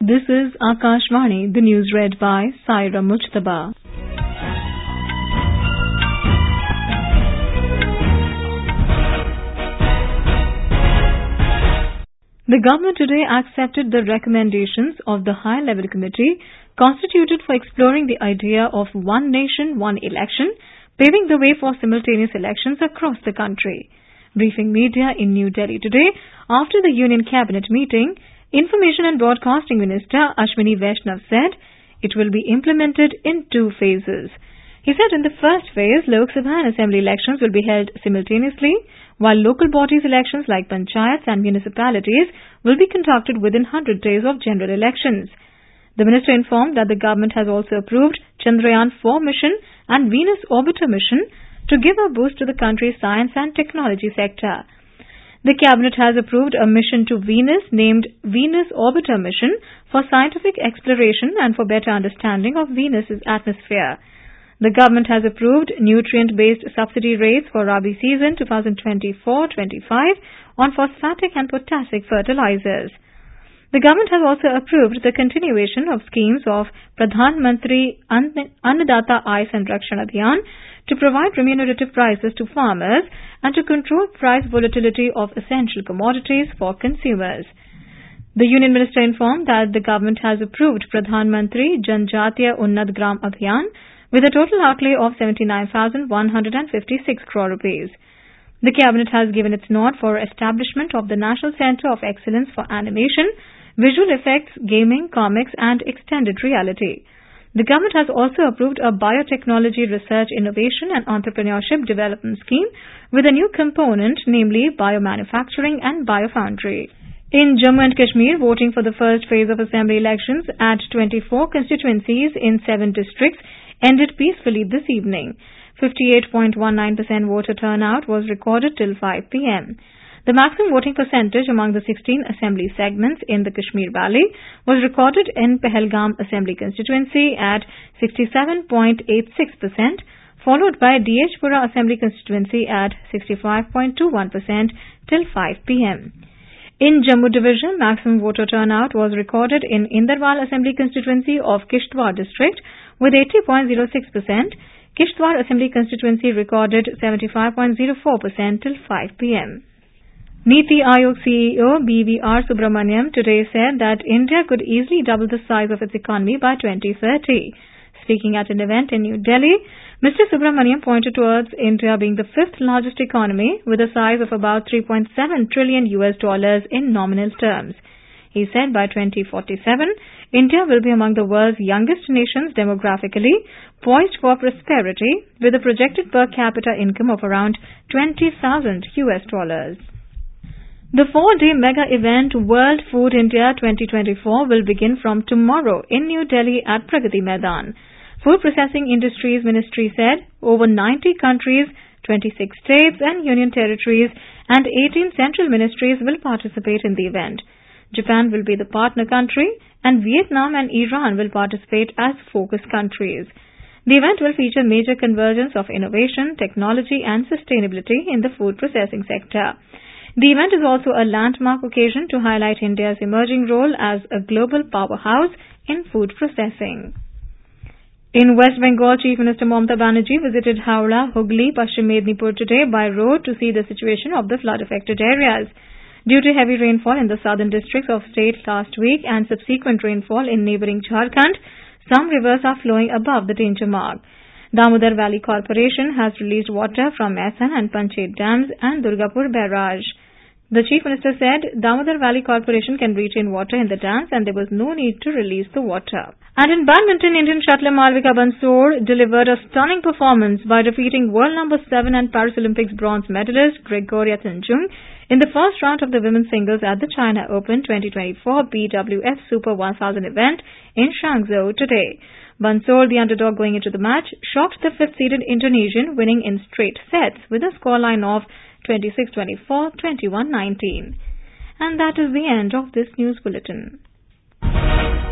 This is Akashvani, the news read by Saira Mujtaba. The government today accepted the recommendations of the high-level committee constituted for exploring the idea of one nation, one election, paving the way for simultaneous elections across the country. Briefing media in New Delhi today, after the Union Cabinet meeting, Information and Broadcasting Minister Ashwini Vaishnav said it will be implemented in 2 phases. He said in the first phase, Lok Sabha and Assembly elections will be held simultaneously, while local bodies elections like panchayats and municipalities will be conducted within 100 days of general elections. The minister informed that the government has also approved Chandrayaan-4 mission and Venus Orbiter mission to give a boost to the country's science and technology sector. The cabinet has approved a mission to Venus named Venus Orbiter Mission for scientific exploration and for better understanding of Venus's atmosphere. The government has approved nutrient-based subsidy rates for Rabi season 2024-25 on phosphatic and potassic fertilizers. The government has also approved the continuation of schemes of Pradhan Mantri Annadata Aay Sanrakshan Abhiyan to provide remunerative prices to farmers and to control price volatility of essential commodities for consumers. The Union Minister informed that the government has approved Pradhan Mantri Janjatiya Unnat Gram Abhiyan with a total outlay of 79,156 crore rupees. The cabinet has given its nod for establishment of the National Centre of Excellence for Animation, Visual Effects, Gaming, Comics and Extended Reality. The government has also approved a biotechnology research, innovation and entrepreneurship development scheme with a new component, namely biomanufacturing and biofoundry. In Jammu and Kashmir, voting for the first phase of assembly elections at 24 constituencies in 7 districts ended peacefully this evening. 58.19% voter turnout was recorded till 5 p.m. The maximum voting percentage among the 16 assembly segments in the Kashmir Valley was recorded in Pahalgam Assembly constituency at 67.86%, followed by Dehpura Assembly constituency at 65.21% till 5 p.m. In Jammu Division, maximum voter turnout was recorded in Indarwal Assembly constituency of Kishtwar district with 80.06%. Kishtwar Assembly constituency recorded 75.04% till 5 p.m. Niti Aayog CEO BVR Subramaniam today said that India could easily double the size of its economy by 2030. Speaking at an event in New Delhi, Mr. Subramaniam pointed towards India being the 5th largest economy with a size of about $3.7 trillion in nominal terms. He said by 2047, India will be among the world's youngest nations demographically, poised for prosperity with a projected per capita income of around $20,000. The 4-day mega event World Food India 2024 will begin from tomorrow in New Delhi at Pragati Maidan. Food Processing Industries Ministry said over 90 countries, 26 states and union territories and 18 central ministries will participate in the event. Japan will be the partner country and Vietnam and Iran will participate as focus countries. The event will feature major convergence of innovation, technology and sustainability in the food processing sector. The event is also a landmark occasion to highlight India's emerging role as a global powerhouse in food processing. In West Bengal, Chief Minister Mamata Banerjee visited Howrah, Hooghly, Paschim Mednipur today by road to see the situation of the flood-affected areas. Due to heavy rainfall in the southern districts of state last week and subsequent rainfall in neighbouring Jharkhand, some rivers are flowing above the danger mark. Damodar Valley Corporation has released water from Mehsan and Panchet dams and Durgapur barrage. The Chief Minister said Damodar Valley Corporation can retain water in the dams and there was no need to release the water. And in badminton, Indian shuttler Malvika Bansal delivered a stunning performance by defeating world number 7 and Paris Olympics bronze medalist Gregoria Tanjung in the first round of the women's singles at the China Open 2024 BWF Super 1000 event in Hangzhou today. Bansal, the underdog going into the match, shocked the 5th-seeded Indonesian, winning in straight sets with a scoreline of 26-24, 21-19. And that is the end of this news bulletin.